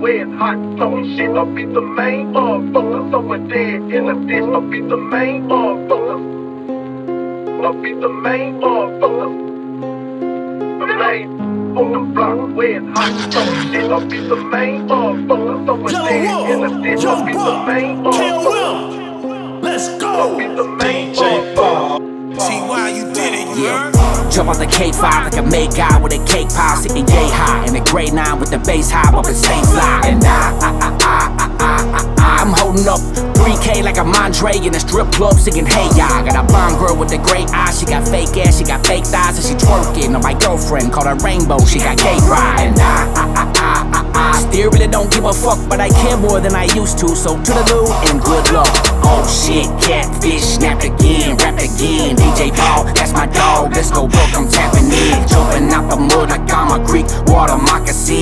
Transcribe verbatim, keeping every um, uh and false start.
wet, hot, throwing shit. I'll be the main motherfucker. Someone dead in the ditch. I'll be the main motherfucker. I'll be the main motherfucker. The main on the block, wet, hot, throwing shit. I'll be the main motherfucker. Someone dead in the ditch. I'll be the main motherfucker. Let's go! I'll be the main motherfucker. See why you did it, you heard? Jump on the K five like a Make guy with a cake pile, sitting yay high. In a grade nine with the bass high, bumping stay fly. And I, I, I, I, I, I, I, I'm holding up three K like a Mondre in a strip club singing hey ya. Got a blonde girl with the great eyes, she got fake ass, she got fake thighs, and she twerking on my girlfriend called her Rainbow, she got gay pride. And I, I, I, I, I, I still really don't give a fuck, but I care more than I used to. So to the loo and good luck. Oh shit, catfish snapped again, rapped again. D J Paul, that's my dog, let's go broke, I'm tapping in. Jumping out the mud like I'm a Greek water moccasin.